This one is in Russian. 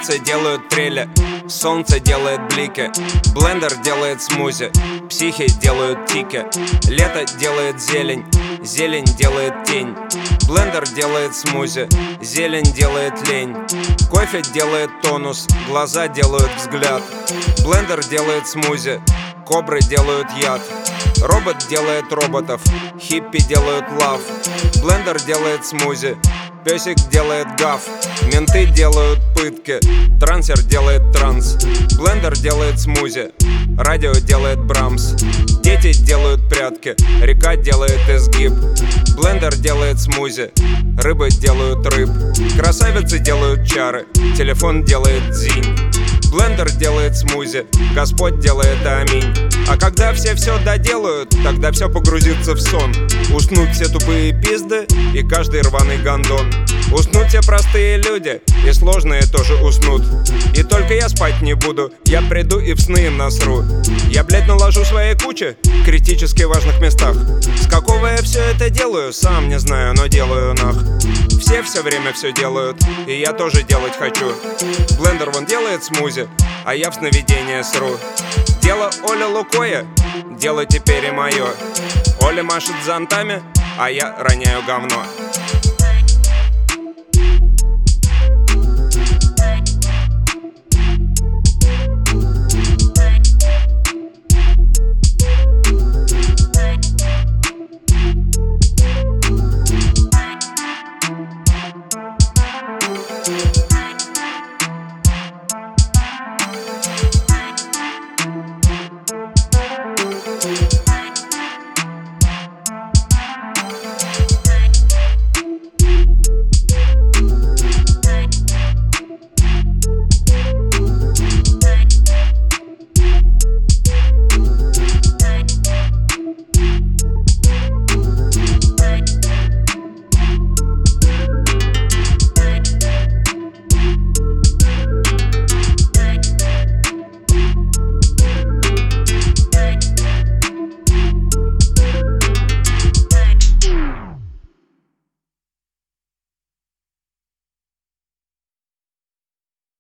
Красавицы делают трели, солнце делает блики, блендер делает смузи, психи делают тики. Лето делает зелень, зелень делает тень. Блендер делает смузи, зелень делает лень. Кофе делает тонус, глаза делают взгляд. Блендер делает смузи, кобры делают яд. Робот делает роботов, хиппи делают лав. Блендер делает смузи, песик делает гав. Менты делают пытки, трансер делает транс. Блендер делает смузи, радио делает Брамс. Дети делают прятки, река делает изгиб. Блендер делает смузи, рыбы делают рыб. Красавицы делают чары, телефон делает дзинь. Блендер делает смузи, Господь делает аминь. А когда все доделают, тогда все погрузится в сон. Уснут все тупые пизды и каждый рваный гондон. Уснут все простые люди, и сложные тоже уснут. И только я спать не буду, я приду и в сны им насру. Я, блядь, наложу свои кучи в критически важных местах. С какого я все это делаю, сам не знаю, но делаю нах. Все время все делают, и я тоже делать хочу. Блендер вон делает смузи, а я в сновидение сру. Дело Оля Лукоя, дело теперь и мое. Оля машет зонтами, а я роняю говно.